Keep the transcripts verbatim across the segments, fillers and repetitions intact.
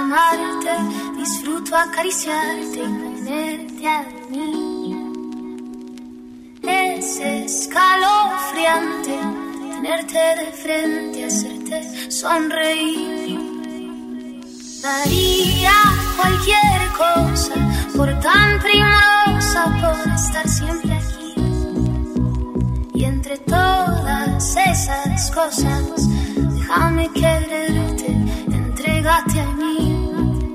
amarte, disfruto acariciarte y tenerte a mí. Es escalofriante tenerte de frente, hacerte sonreír. Daría cualquier cosa por tan primorosa, por estar siempre aquí. Y entre todas esas cosas, déjame quererte, entrégate a mí.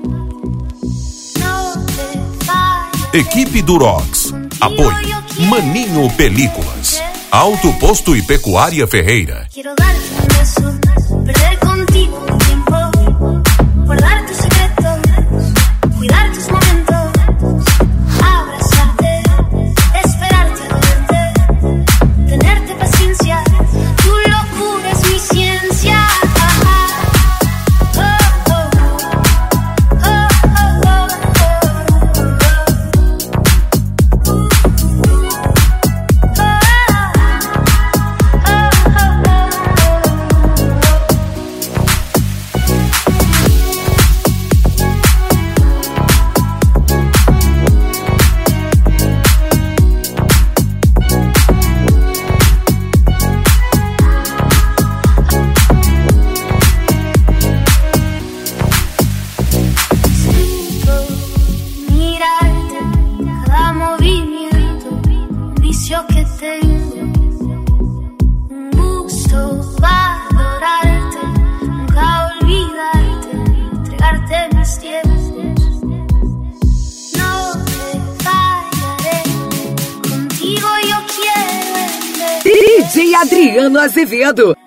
No te falles. Equipe Durox. Apoio Maninho Películas. Alto Posto e Pecuária Ferreira. Quiero darte un beso, perder contigo un tiempo, guardar tus secretos, cuidar tus momentos, abrazarte, esperarte a verte, tenerte paciencia, tu locura es mi ciencia. D J Adriano Azevedo.